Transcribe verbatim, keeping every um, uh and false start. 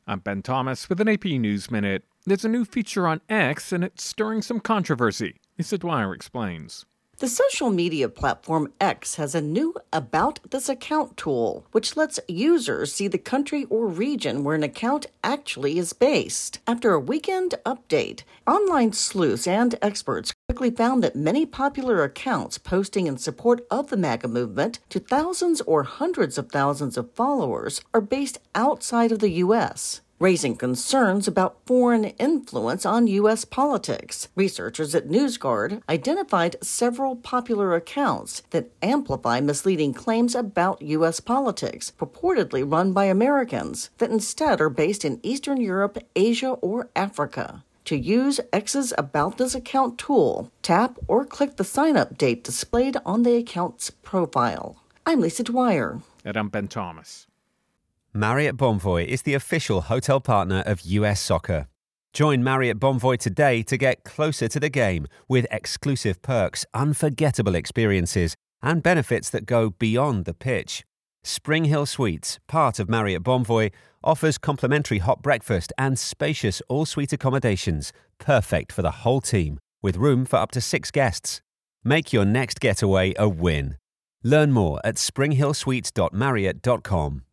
I'm Ben Thomas with an A P News Minute. There's a new feature on X and it's stirring some controversy. Lisa Dwyer explains. The social media platform X has a new About This Account tool, which lets users see the country or region where an account actually is based. After a weekend update, online sleuths and experts quickly found that many popular accounts posting in support of the MAGA movement to thousands or hundreds of thousands of followers are based outside of the U S, raising concerns about foreign influence on U S politics. Researchers at NewsGuard identified several popular accounts that amplify misleading claims about U S politics, purportedly run by Americans, that instead are based in Eastern Europe, Asia, or Africa. To use X's About This Account tool, tap or click the sign-up date displayed on the account's profile. I'm Lisa Dwyer. And I'm Ben Thomas. Marriott Bonvoy is the official hotel partner of U S Soccer. Join Marriott Bonvoy today to get closer to the game with exclusive perks, unforgettable experiences, and benefits that go beyond the pitch. Spring Hill Suites, part of Marriott Bonvoy, offers complimentary hot breakfast and spacious all-suite accommodations, perfect for the whole team, with room for up to six guests. Make your next getaway a win. Learn more at spring hill suites dot marriott dot com.